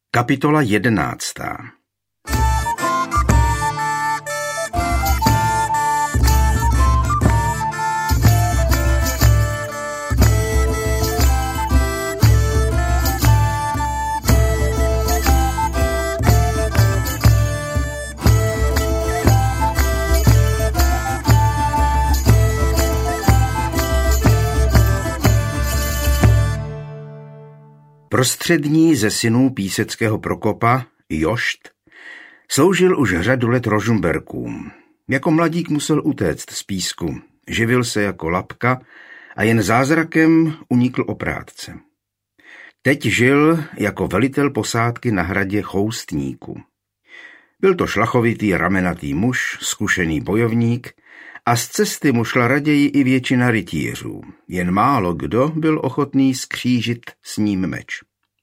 Kapitola 11. Prostřední ze synů píseckého Prokopa, Jošt, sloužil už řadu let Rožmberkům. Jako mladík musel utéct z Písku, živil se jako lapka a jen zázrakem unikl oprátce. Teď žil jako velitel posádky na hradě Choustníku. Byl to šlachovitý ramenatý muž, zkušený bojovník, a z cesty mu šla raději i většina rytířů. Jen málo kdo byl ochotný skřížit s ním meč.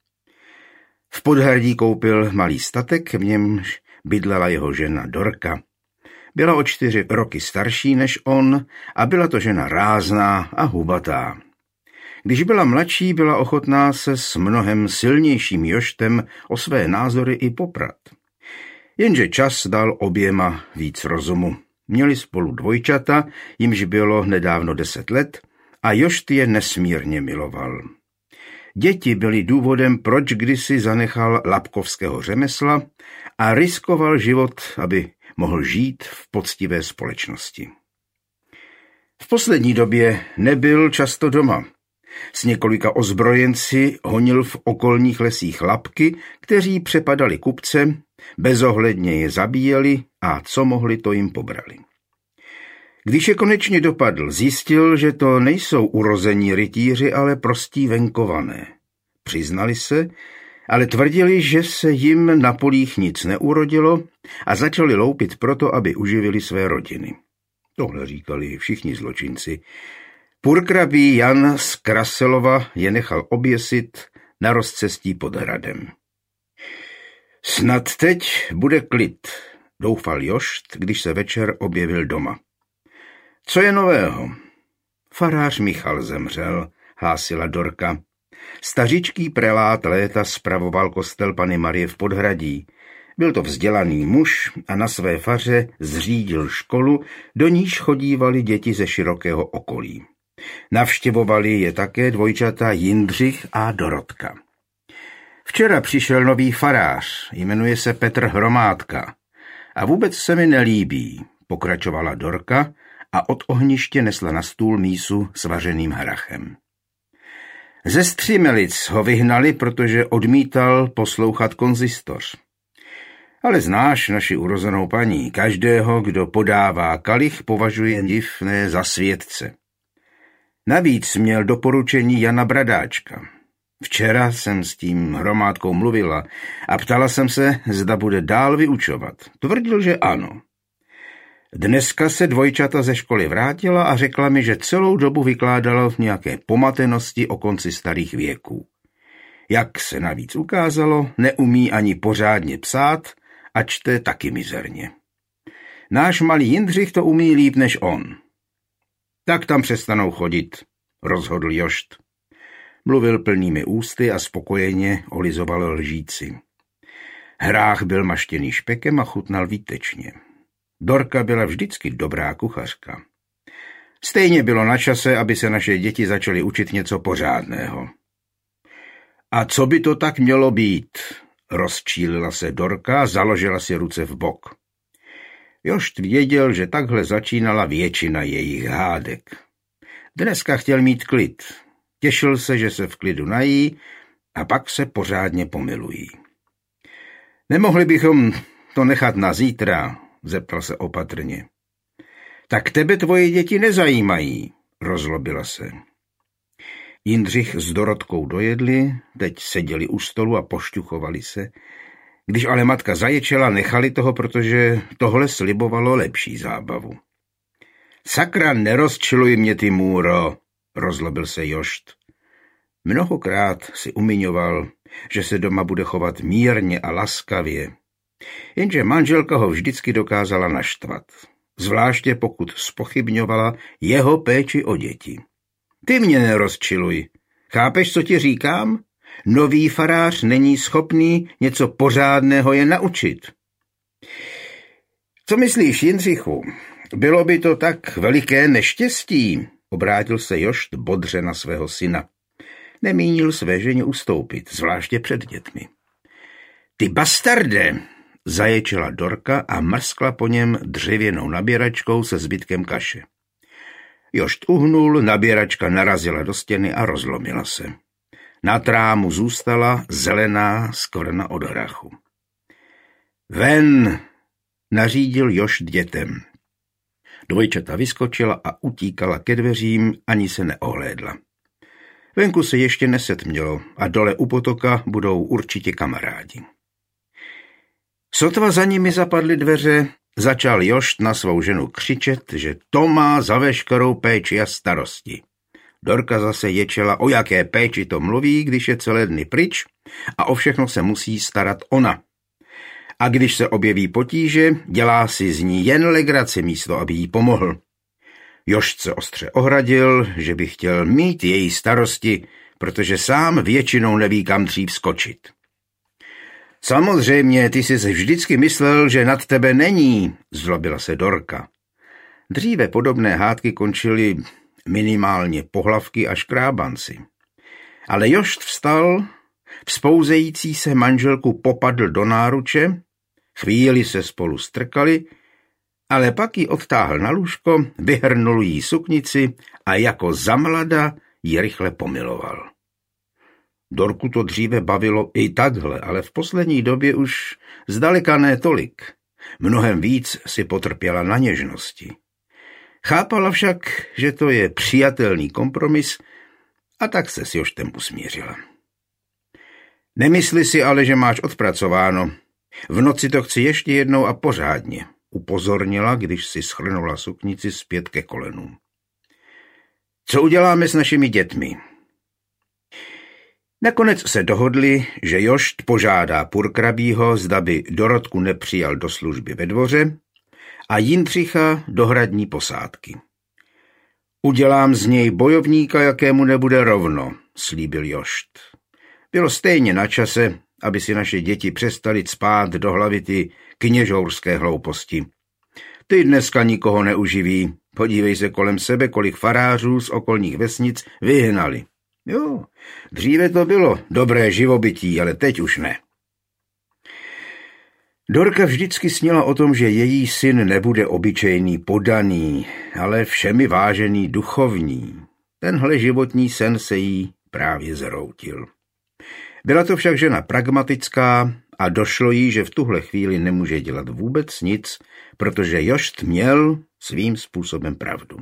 V podhradí koupil malý statek, v němž bydlela jeho žena Dorka. Byla o 4 roky starší než on a byla to žena rázná a hubatá. Když byla mladší, byla ochotná se s mnohem silnějším Joštem o své názory i poprat. Jenže čas dal oběma víc rozumu. Měli spolu dvojčata, jimž bylo nedávno 10 let, a Jošt je nesmírně miloval. Děti byly důvodem, proč kdysi zanechal lapkovského řemesla a riskoval život, aby mohl žít v poctivé společnosti. V poslední době nebyl často doma. S několika ozbrojenci honil v okolních lesích lapky, kteří přepadali kupce, bezohledně je zabíjeli a co mohli, to jim pobrali. Když je konečně dopadl, zjistil, že to nejsou urození rytíři, ale prostí venkované. Přiznali se, ale tvrdili, že se jim na polích nic neurodilo a začali loupit proto, aby uživili své rodiny. Tohle říkali všichni zločinci. Purkrabí Jan z Kraselova je nechal oběsit na rozcestí pod hradem. Snad teď bude klid, doufal Jošt, když se večer objevil doma. Co je nového? Farář Michal zemřel, hlásila Dorka. Stařičký prelát léta spravoval kostel Panny Marie v Podhradí. Byl to vzdělaný muž a na své faře zřídil školu, do níž chodívali děti ze širokého okolí. Navštěvovali je také dvojčata Jindřich a Dorotka. Včera přišel nový farář, jmenuje se Petr Hromádka. A vůbec se mi nelíbí, pokračovala Dorka a od ohniště nesla na stůl mísu s vařeným hrachem. Ze Střímelic ho vyhnali, protože odmítal poslouchat konzistoř. Ale znáš naši urozenou paní, každého, kdo podává kalich, považuje divné za světce. Navíc měl doporučení Jana Bradáčka. Včera jsem s tím Hromádkou mluvila a ptala jsem se, zda bude dál vyučovat. Tvrdil, že ano. Dneska se dvojčata ze školy vrátila a řekla mi, že celou dobu vykládala v nějaké pomatenosti o konci starých věků. Jak se navíc ukázalo, neumí ani pořádně psát a čte taky mizerně. Náš malý Jindřich to umí líp než on. Tak tam přestanou chodit, rozhodl Jošt. Mluvil plnými ústy a spokojeně olizoval lžíci. Hrách byl maštěný špekem a chutnal výtečně. Dorka byla vždycky dobrá kuchařka. Stejně bylo na čase, aby se naše děti začaly učit něco pořádného. A co by to tak mělo být? Rozčílila se Dorka a založila si ruce v bok. Jošt věděl, že takhle začínala většina jejich hádek. Dneska chtěl mít klid. Těšil se, že se v klidu nají a pak se pořádně pomilují. Nemohli bychom to nechat na zítra, zeptal se opatrně. Tak tebe tvoje děti nezajímají, rozlobila se. Jindřich s Dorotkou dojedli, teď seděli u stolu a pošťuchovali se. Když ale matka zaječela, nechali toho, protože tohle slibovalo lepší zábavu. Sakra, nerozčiluj mě, ty můro, rozlobil se Jošt. Mnohokrát si umiňoval, že se doma bude chovat mírně a laskavě. Jenže manželka ho vždycky dokázala naštvat. Zvláště pokud zpochybňovala jeho péči o děti. Ty mě nerozčiluj. Chápeš, co ti říkám? Nový farář není schopný něco pořádného je naučit. Co myslíš, Jindřichu? Bylo by to tak veliké neštěstí, obrátil se Jošt bodře na svého syna. Nemínil své ženě ustoupit, zvláště před dětmi. Ty bastarde, zaječela Dorka a mrskla po něm dřevěnou nabíračkou se zbytkem kaše. Jošt uhnul, nabíračka narazila do stěny a rozlomila se. Na trámu zůstala zelená skvrna od hrachu. Ven, nařídil Jošt dětem. Dvojčata vyskočila a utíkala ke dveřím, ani se neohlédla. Venku se ještě nesetmělo a dole u potoka budou určitě kamarádi. Sotva za nimi zapadly dveře, začal Jošt na svou ženu křičet, že to má za veškerou péči a starosti. Dorka zase ječela, o jaké péči to mluví, když je celé dny pryč a o všechno se musí starat ona. A když se objeví potíže, dělá si z ní jen legraci místo, aby jí pomohl. Jošt se ostře ohradil, že by chtěl mít její starosti, protože sám většinou neví, kam dřív skočit. Samozřejmě, ty jsi vždycky myslel, že nad tebe není, zlobila se Dorka. Dříve podobné hádky končily minimálně pohlavky a škrábanci. Ale Jošt vstal, vzpouzející se manželku popadl do náruče, chvíli se spolu strkali, ale pak ji odtáhl na lůžko, vyhrnul jí suknici a jako zamlada ji rychle pomiloval. Dorku to dříve bavilo i takhle, ale v poslední době už zdaleka ne tolik. Mnohem víc si potrpěla na něžnosti. Chápala však, že to je přijatelný kompromis a tak se s Joštem usmířila. Nemysli si ale, že máš odpracováno. V noci to chci ještě jednou a pořádně, upozornila, když si schrnula suknici zpět ke kolenům. Co uděláme s našimi dětmi? Nakonec se dohodli, že Jošt požádá purkrabího, zda by Dorotku nepřijal do služby ve dvoře a Jindřicha do hradní posádky. Udělám z něj bojovníka, jakému nebude rovno, slíbil Jošt. Bylo stejně na čase, aby si naše děti přestali cpát do hlavy ty kněžourské hlouposti. Ty dneska nikoho neuživí. Podívej se kolem sebe, kolik farářů z okolních vesnic vyhnali. Jo, dříve to bylo dobré živobytí, ale teď už ne. Dorka vždycky snila o tom, že její syn nebude obyčejný podaný, ale všemi vážený duchovní. Tenhle životní sen se jí právě zroutil. Byla to však žena pragmatická a došlo jí, že v tuhle chvíli nemůže dělat vůbec nic, protože Jošt měl svým způsobem pravdu.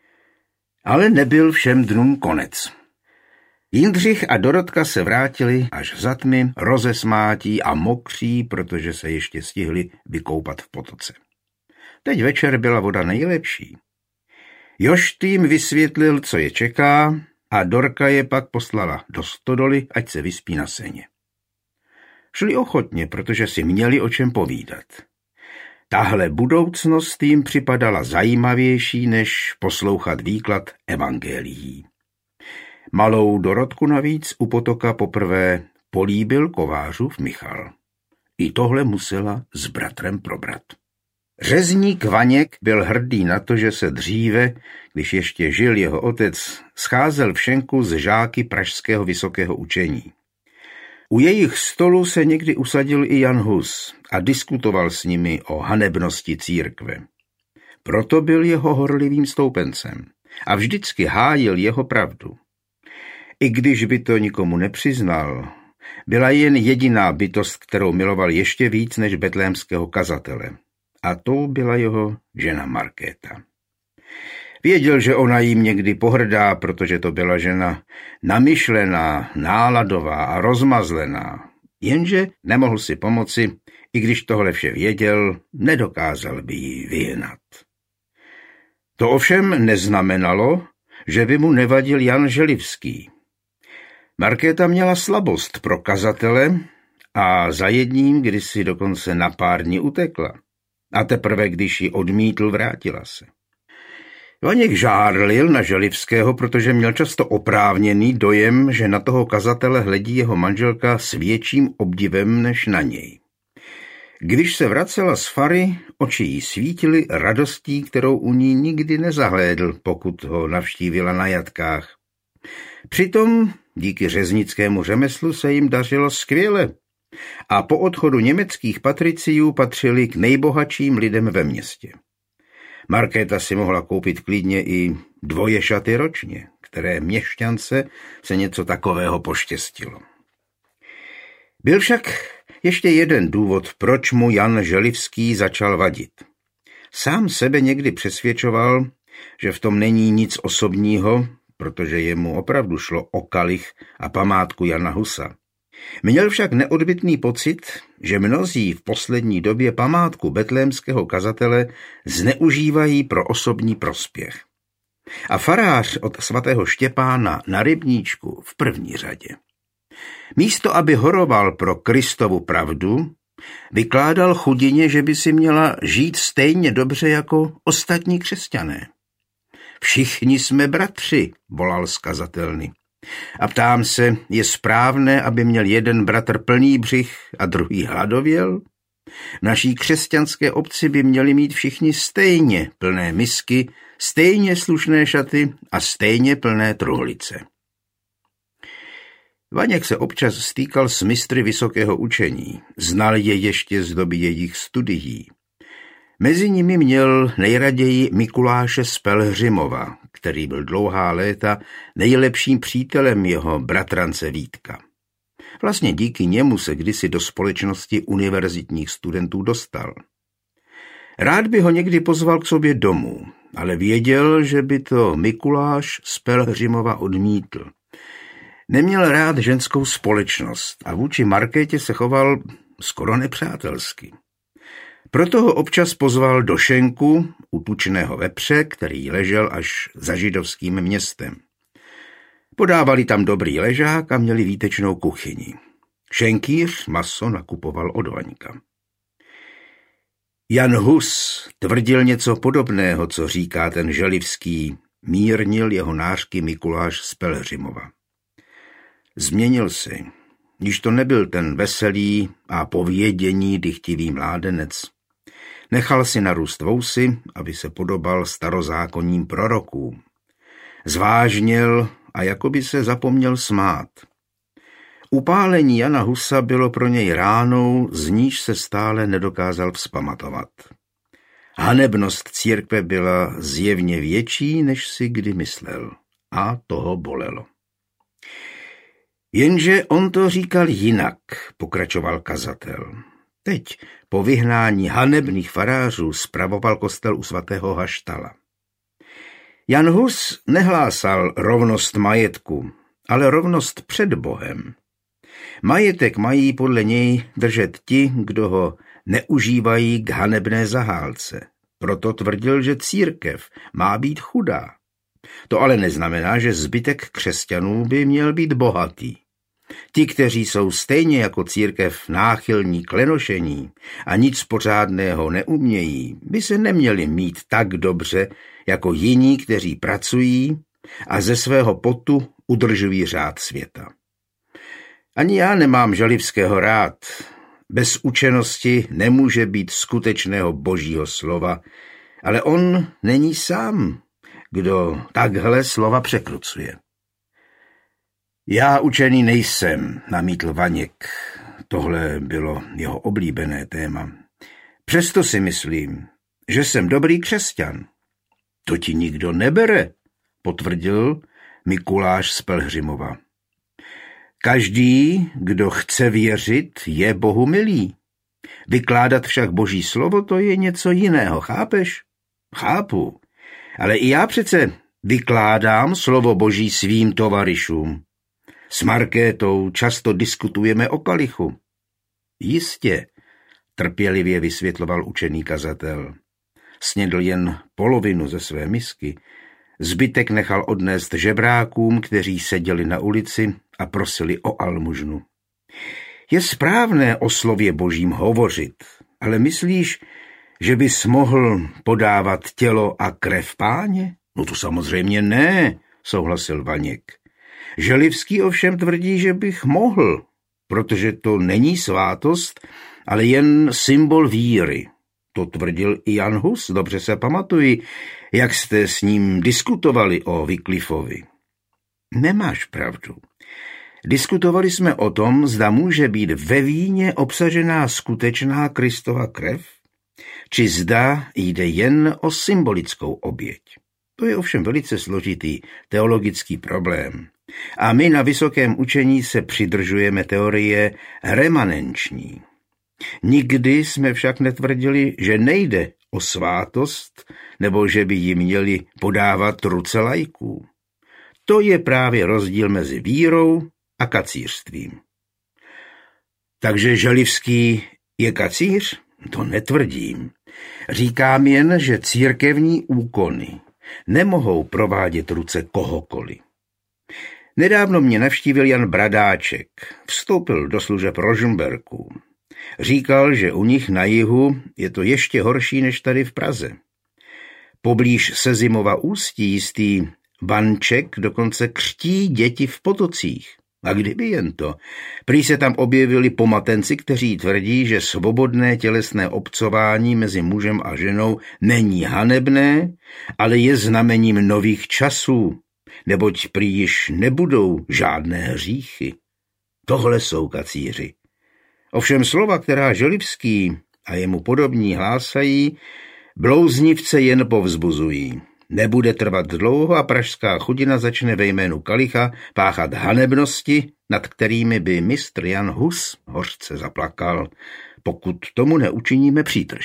Ale nebyl všem dnům konec. Jindřich a Dorotka se vrátili až za tmy, rozesmátí a mokří, protože se ještě stihli vykoupat v potoce. Teď večer byla voda nejlepší. Jošt jim vysvětlil, co je čeká, a Dorka je pak poslala do stodoly, ať se vyspí na seně. Šli ochotně, protože si měli o čem povídat. Tahle budoucnost jim připadala zajímavější, než poslouchat výklad evangelií. Malou Dorotku navíc u potoka poprvé políbil kovářův Michal. I tohle musela s bratrem probrat. Řezník Vaněk byl hrdý na to, že se dříve, když ještě žil jeho otec, scházel v šenku s žáky pražského vysokého učení. U jejich stolu se někdy usadil i Jan Hus a diskutoval s nimi o hanebnosti církve. Proto byl jeho horlivým stoupencem a vždycky hájil jeho pravdu. I když by to nikomu nepřiznal, byla jen jediná bytost, kterou miloval ještě víc než betlémského kazatele. A to byla jeho žena Markéta. Věděl, že ona jim někdy pohrdá, protože to byla žena namyšlená, náladová a rozmazlená. Jenže nemohl si pomoci, i když tohle vše věděl, nedokázal by ji vyhnat. To ovšem neznamenalo, že by mu nevadil Jan Želivský. Markéta měla slabost pro kazatele a za jedním kdysi dokonce na pár dní utekla. A teprve, když ji odmítl, vrátila se. Vaněk žárlil na Želivského, protože měl často oprávněný dojem, že na toho kazatele hledí jeho manželka s větším obdivem než na něj. Když se vracela z fary, oči jí svítily radostí, kterou u ní nikdy nezahlédl, pokud ho navštívila na jatkách. Přitom díky řeznickému řemeslu se jim dařilo skvěle a po odchodu německých patriciů patřili k nejbohatším lidem ve městě. Markéta si mohla koupit klidně i 2 šaty ročně, které měšťance se něco takového poštěstilo. Byl však ještě jeden důvod, proč mu Jan Želivský začal vadit. Sám sebe někdy přesvědčoval, že v tom není nic osobního, protože jemu opravdu šlo o kalich a památku Jana Husa. Měl však neodbytný pocit, že mnozí v poslední době památku betlémského kazatele zneužívají pro osobní prospěch. A farář od svatého Štěpána na Rybníčku v první řadě. Místo, aby horoval pro Kristovu pravdu, vykládal chudině, že by si měla žít stejně dobře jako ostatní křesťané. Všichni jsme bratři, volal z kazatelny. A ptám se, je správné, aby měl jeden bratr plný břich a druhý hladověl? V naší křesťanské obci by měli mít všichni stejně plné misky, stejně slušné šaty a stejně plné truhlice. Vaněk se občas stýkal s mistry vysokého učení, znal je ještě z doby jejich studií. Mezi nimi měl nejraději Mikuláše z Pelhřimova, který byl dlouhá léta nejlepším přítelem jeho bratrance Vítka. Vlastně díky němu se kdysi do společnosti univerzitních studentů dostal. Rád by ho někdy pozval k sobě domů, ale věděl, že by to Mikuláš z Pelhřimova odmítl. Neměl rád ženskou společnost a vůči Markétě se choval skoro nepřátelsky. Proto ho občas pozval do šenku u tučného vepře, který ležel až za židovským městem. Podávali tam dobrý ležák a měli výtečnou kuchyni. Šenkýř maso nakupoval od Vaňka. Jan Hus tvrdil něco podobného, co říká ten Želivský, mírnil jeho nářky Mikuláš z Pelhřimova. Změnil se, když to nebyl ten veselý a povědění dychtivý mládenec. Nechal si narůst vousy, aby se podobal starozákonním prorokům. Zvážněl a jakoby se zapomněl smát. Upálení Jana Husa bylo pro něj ránou, z níž se stále nedokázal vzpamatovat. Hanebnost církve byla zjevně větší, než si kdy myslel. A toho bolelo. Jenže on to říkal jinak, pokračoval kazatel. Teď, po vyhnání hanebných farářů, spravoval kostel u svatého Haštala. Jan Hus nehlásal rovnost majetku, ale rovnost před Bohem. Majetek mají podle něj držet ti, kdo ho neužívají k hanebné zahálce. Proto tvrdil, že církev má být chudá. To ale neznamená, že zbytek křesťanů by měl být bohatý. Ti, kteří jsou stejně jako církev náchylní k lenošení a nic pořádného neumějí, by se neměli mít tak dobře jako jiní, kteří pracují a ze svého potu udržují řád světa. Ani já nemám Želivského rád. Bez učenosti nemůže být skutečného božího slova, ale on není sám, kdo takhle slova překrucuje. Já učený nejsem, namítl Vaněk. Tohle bylo jeho oblíbené téma. Přesto si myslím, že jsem dobrý křesťan. To ti nikdo nebere, potvrdil Mikuláš z Pelhřimova. Každý, kdo chce věřit, je Bohu milý. Vykládat však boží slovo, to je něco jiného, chápeš? Chápu, ale i já přece vykládám slovo boží svým tovaryšům. S Markétou často diskutujeme o kalichu. Jistě, trpělivě vysvětloval učený kazatel. Snědl jen polovinu ze své misky. Zbytek nechal odnést žebrákům, kteří seděli na ulici a prosili o almužnu. Je správné o slově božím hovořit, ale myslíš, že bys mohl podávat tělo a krev Páně? No to samozřejmě ne, souhlasil Vaněk. Želivský ovšem tvrdí, že bych mohl, protože to není svátost, ale jen symbol víry. To tvrdil i Jan Hus, dobře se pamatuji, jak jste s ním diskutovali o Wyclifovi. Nemáš pravdu. Diskutovali jsme o tom, zda může být ve víně obsažená skutečná Kristova krev, či zda jde jen o symbolickou oběť. To je ovšem velice složitý teologický problém. A my na vysokém učení se přidržujeme teorie remanenční. Nikdy jsme však netvrdili, že nejde o svátost, nebo že by ji měli podávat ruce laiků. To je právě rozdíl mezi vírou a kacířstvím. Takže Želivský je kacíř? To netvrdím. Říkám jen, že církevní úkony nemohou provádět ruce kohokoliv. Nedávno mě navštívil Jan Bradáček. Vstoupil do služeb Rožmberků. Říkal, že u nich na jihu je to ještě horší než tady v Praze. Poblíž Sezimova Ústí jistý Vanček dokonce křtí děti v potocích. A kdyby jen to. Prý se tam objevili pomatenci, kteří tvrdí, že svobodné tělesné obcování mezi mužem a ženou není hanebné, ale je znamením nových časů, neboť prý již nebudou žádné hříchy. Tohle jsou kacíři. Ovšem slova, která Želivský a jemu podobní hlásají, blouznivce jen povzbuzují. Nebude trvat dlouho a pražská chudina začne ve jménu kalicha páchat hanebnosti, nad kterými by mistr Jan Hus hořce zaplakal, pokud tomu neučiníme přítrž.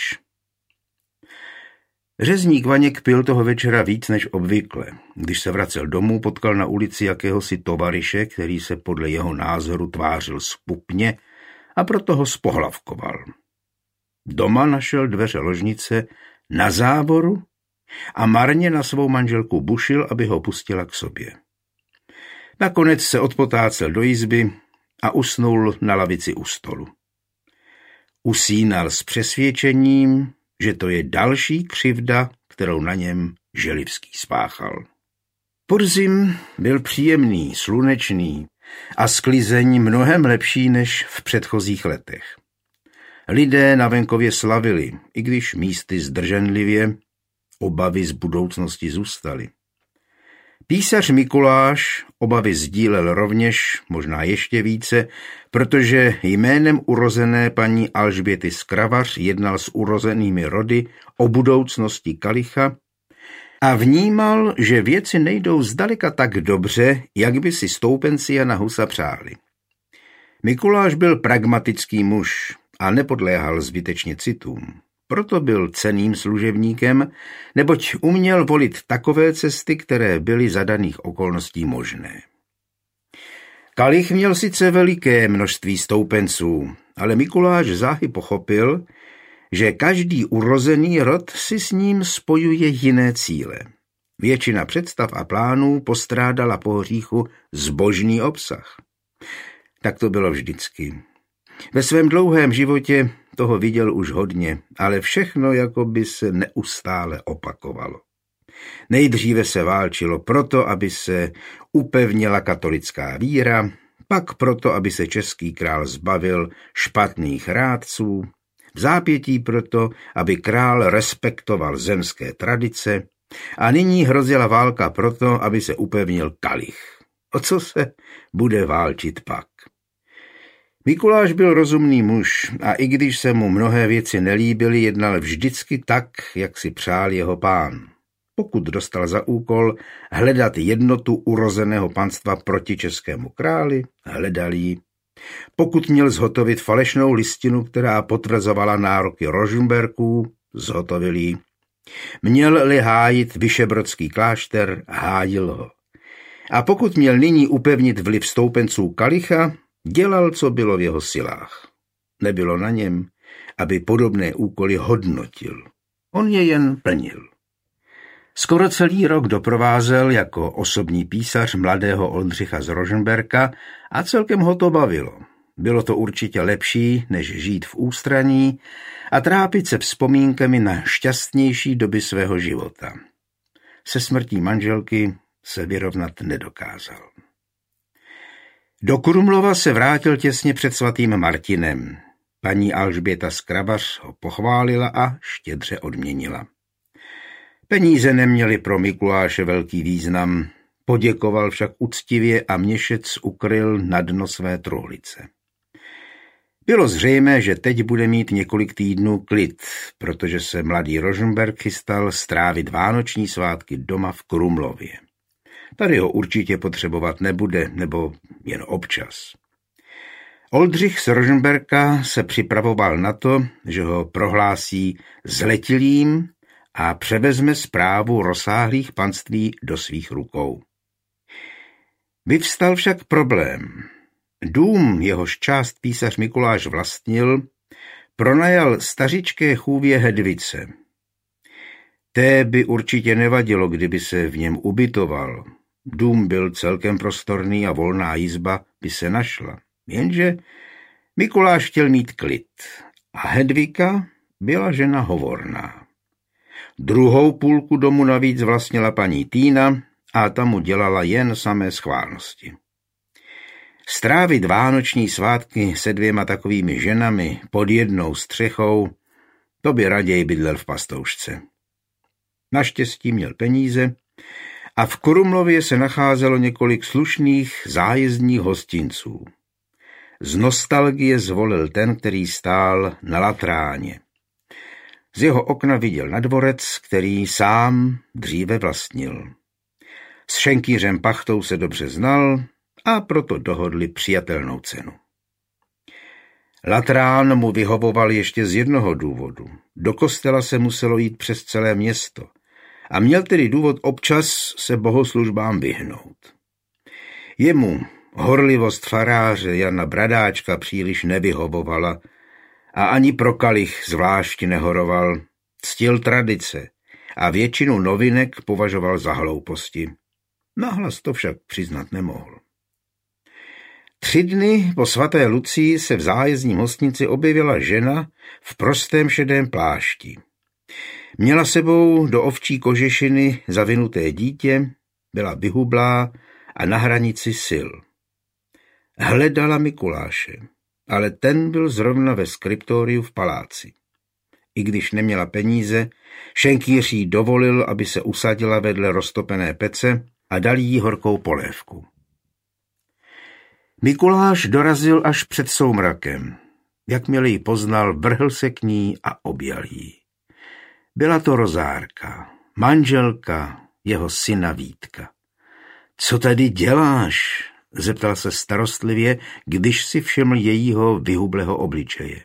Řezník Vaněk pil toho večera víc než obvykle. Když se vracel domů, potkal na ulici jakéhosi tovaryše, který se podle jeho názoru tvářil zpupně a proto ho spohlavkoval. Doma našel dveře ložnice na záboru a marně na svou manželku bušil, aby ho pustila k sobě. Nakonec se odpotácel do izby a usnul na lavici u stolu. Usínal s přesvědčením, že to je další křivda, kterou na něm Želivský spáchal. Podzim byl příjemný, slunečný a sklizeň mnohem lepší než v předchozích letech. Lidé na venkově slavili, i když místy zdrženlivě, obavy z budoucnosti zůstaly. Písař Mikuláš obavy sdílel rovněž, možná ještě více, protože jménem urozené paní Alžběty Skravař jednal s urozenými rody o budoucnosti kalicha a vnímal, že věci nejdou zdaleka tak dobře, jak by si stoupenci Jana Husa přáli. Mikuláš byl pragmatický muž a nepodléhal zbytečně citům. Proto byl cenným služebníkem, neboť uměl volit takové cesty, které byly za daných okolností možné. Kalich měl sice veliké množství stoupenců, ale Mikuláš záhy pochopil, že každý urozený rod si s ním spojuje jiné cíle. Většina představ a plánů postrádala po hříchu zbožný obsah. Tak to bylo vždycky. Ve svém dlouhém životě toho viděl už hodně, ale všechno jako by se neustále opakovalo. Nejdříve se válčilo proto, aby se upevnila katolická víra, pak proto, aby se český král zbavil špatných rádců, v zápětí proto, aby král respektoval zemské tradice a nyní hrozila válka proto, aby se upevnil kalich. O co se bude válčit pak? Mikuláš byl rozumný muž a i když se mu mnohé věci nelíbily, jednal vždycky tak, jak si přál jeho pán. Pokud dostal za úkol hledat jednotu urozeného panstva proti českému králi, hledal ji. Pokud měl zhotovit falešnou listinu, která potvrzovala nároky Rožmberků, zhotovil ji. Měl-li hájit Vyšebrodský klášter, hájil ho. A pokud měl nyní upevnit vliv stoupenců kalicha, dělal, co bylo v jeho silách. Nebylo na něm, aby podobné úkoly hodnotil. On je jen plnil. Skoro celý rok doprovázel jako osobní písař mladého Oldřicha z Rožmberka a celkem ho to bavilo. Bylo to určitě lepší, než žít v ústraní a trápit se vzpomínkami na šťastnější doby svého života. se smrtí manželky se vyrovnat nedokázal. Do Krumlova se vrátil těsně před svatým Martinem. Paní Alžběta z Kravař ho pochválila a štědře odměnila. Peníze neměly pro Mikuláše velký význam, poděkoval však uctivě a měšec ukryl na dno své truhlice. Bylo zřejmé, že teď bude mít několik týdnů klid, protože se mladý Rožmberk chystal strávit vánoční svátky doma v Krumlově. Tady ho určitě potřebovat nebude, nebo jen občas. Oldřich z Rožmberka se připravoval na to, že ho prohlásí zletilým a převezme správu rozsáhlých panství do svých rukou. Vyvstal však problém. Dům, jehož část písař Mikuláš vlastnil, pronajal stařičké chůvě Hedvice. Té by určitě nevadilo, kdyby se v něm ubytoval. Dům byl celkem prostorný a volná jizba by se našla. Jenže Mikuláš chtěl mít klid a Hedvika byla žena hovorná. Druhou půlku domu navíc vlastnila paní Týna a ta mu dělala jen samé schválnosti. Strávit vánoční svátky se 2 takovými ženami pod jednou střechou, to by raději bydlel v pastoušce. Naštěstí měl peníze a v Krumlově se nacházelo několik slušných zájezdních hostinců. Z nostalgie zvolil ten, který stál na Latráně. Z jeho okna viděl na dvorec, který sám dříve vlastnil. S šenkýřem Pachtou se dobře znal a proto dohodli přijatelnou cenu. Latrán mu vyhovoval ještě z jednoho důvodu. Do kostela se muselo jít přes celé město a měl tedy důvod občas se bohoslužbám vyhnout. Jemu horlivost faráře Jana Bradáčka příliš nevyhovovala a ani pro kalich zvlášť nehoroval, ctil tradice a většinu novinek považoval za hlouposti. Nahlas to však přiznat nemohl. 3 dny po svaté Lucii se v zájezdním hostnici objevila žena v prostém šedém plášti. Měla sebou do ovčí kožešiny zavinuté dítě, byla vyhublá a na hranici sil. Hledala Mikuláše, ale ten byl zrovna ve skriptoriu v paláci. I když neměla peníze, šenkýř jí dovolil, aby se usadila vedle roztopené pece a dal jí horkou polévku. Mikuláš dorazil až před soumrakem. Jakmile ji poznal, vrhl se k ní a objal jí. Byla to Rozárka, manželka jeho syna Vítka. Co tady děláš? Zeptal se starostlivě, když si všiml jejího vyhublého obličeje.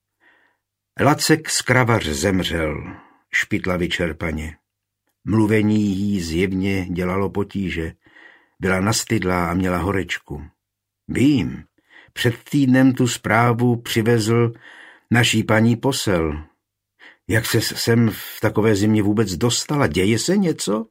Lacek z Kravař zemřel, špitla vyčerpaně. Mluvení jí zjevně dělalo potíže. Byla nastydlá a měla horečku. Vím, před týdnem tu zprávu přivezl naší paní posel. Jak se sem v takové zimě vůbec dostala? Děje se něco?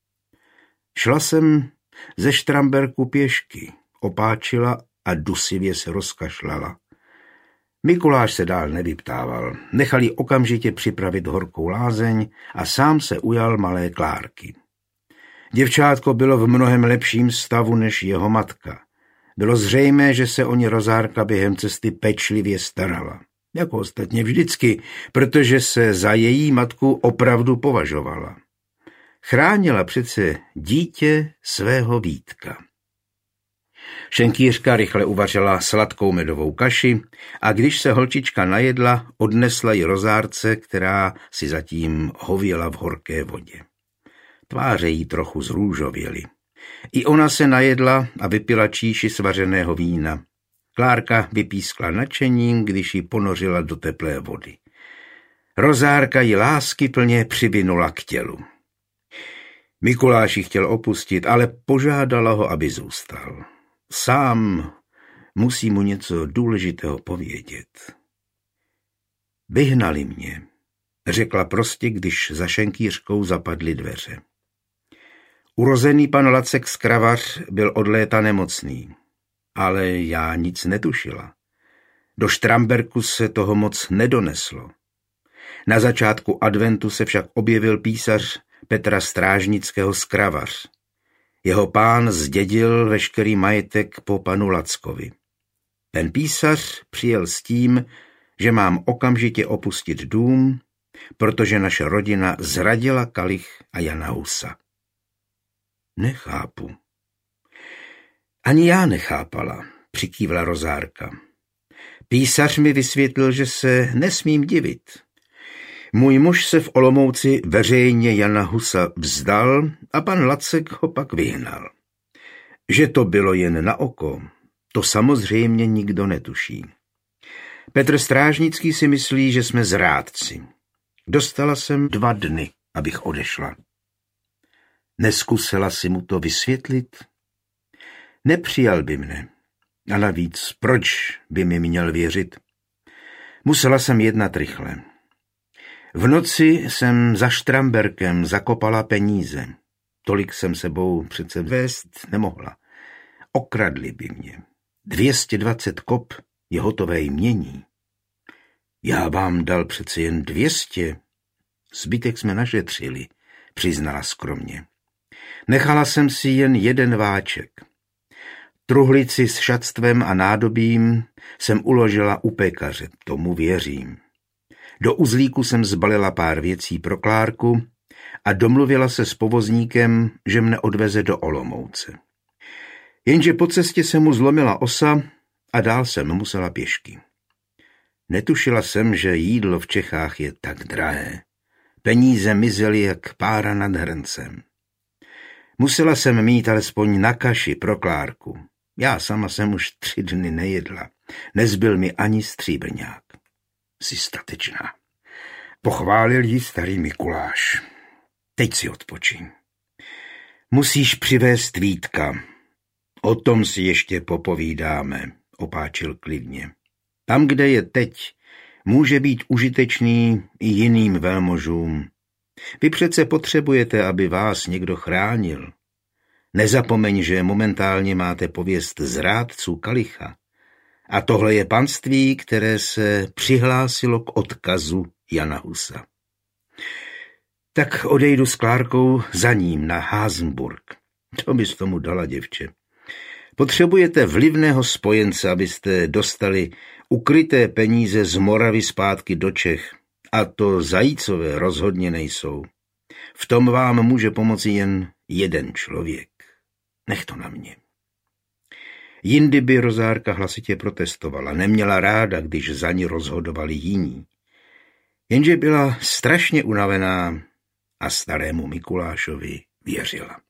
Šla jsem ze Štramberku pěšky, opáčila a dusivě se rozkašlala. Mikuláš se dál nevyptával, nechal jí okamžitě připravit horkou lázeň a sám se ujal malé Klárky. Děvčátko bylo v mnohem lepším stavu než jeho matka. Bylo zřejmé, že se o ně Rozárka během cesty pečlivě starala. Jako ostatně vždycky, protože se za její matku opravdu považovala. Chránila přece dítě svého Vítka. Šenkýřka rychle uvařila sladkou medovou kaši a když se holčička najedla, odnesla ji Rozárce, která si zatím hověla v horké vodě. Tváře jí trochu zrůžověly. I ona se najedla a vypila číši svařeného vína. Klárka vypískla nadšením, když ji ponořila do teplé vody. Rozárka ji láskyplně přivinula k tělu. Mikuláš ji chtěl opustit, ale požádala ho, aby zůstal. Sám musí mu něco důležitého povědět. Vyhnali mě, řekla prostě, když za šenkýřkou zapadly dveře. Urozený pan Lacek z Kravař byl od léta nemocný, ale já nic netušila. Do Štramberku se toho moc nedoneslo. Na začátku adventu se však objevil písař Petra Strážnického z Kravař. Jeho pán zdědil veškerý majetek po panu Lackovi. Ten písař přijel s tím, že mám okamžitě opustit dům, protože naše rodina zradila Kalich a Jana Husa. Nechápu. Ani já nechápala, přikývla Rozárka. Písař mi vysvětlil, že se nesmím divit. Můj muž se v Olomouci veřejně Jana Husa vzdal a pan Lacek ho pak vyhnal. Že to bylo jen na oko, to samozřejmě nikdo netuší. Petr Strážnický si myslí, že jsme zrádci. Dostala jsem 2 dny, abych odešla. Neskusila si mu to vysvětlit? Nepřijal by mne. A navíc, proč by mi měl věřit? Musela jsem jednat rychle. V noci jsem za Štramberkem zakopala peníze. Tolik jsem sebou přece vést nemohla. Okradli by mě. 220 kop je hotové jmění. Já vám dal přece jen 200. Zbytek jsme našetřili, přiznala skromně. Nechala jsem si jen 1 váček. Truhlici s šatstvem a nádobím jsem uložila u pekaře, tomu věřím. Do uzlíku jsem zbalila pár věcí pro Klárku a domluvila se s povozníkem, že mne odveze do Olomouce. Jenže po cestě se mu zlomila osa a dál jsem musela pěšky. Netušila jsem, že jídlo v Čechách je tak drahé. Peníze mizely jak pára nad hrncem. Musela jsem mít alespoň na kaši pro Klárku. Já sama jsem už 3 dny nejedla. Nezbyl mi ani stříbrňák. Jsi statečná. Pochválil jí starý Mikuláš. Teď si odpočiň. Musíš přivést Vítka. O tom si ještě popovídáme, opáčil klidně. Tam, kde je teď, může být užitečný i jiným velmožům. Vy přece potřebujete, aby vás někdo chránil. Nezapomeň, že momentálně máte pověst zrádců Kalicha. A tohle je panství, které se přihlásilo k odkazu Jana Husa. Tak odejdu s Klárkou za ním na Hasenburg. To bys tomu dala, děvče. Potřebujete vlivného spojence, abyste dostali ukryté peníze z Moravy zpátky do Čech. A to Zajícové rozhodně nejsou. V tom vám může pomoci jen 1 člověk. Nech to na mě. Jindy by Rozárka hlasitě protestovala, neměla ráda, když za ní rozhodovali jiní. Jenže byla strašně unavená a starému Mikulášovi věřila.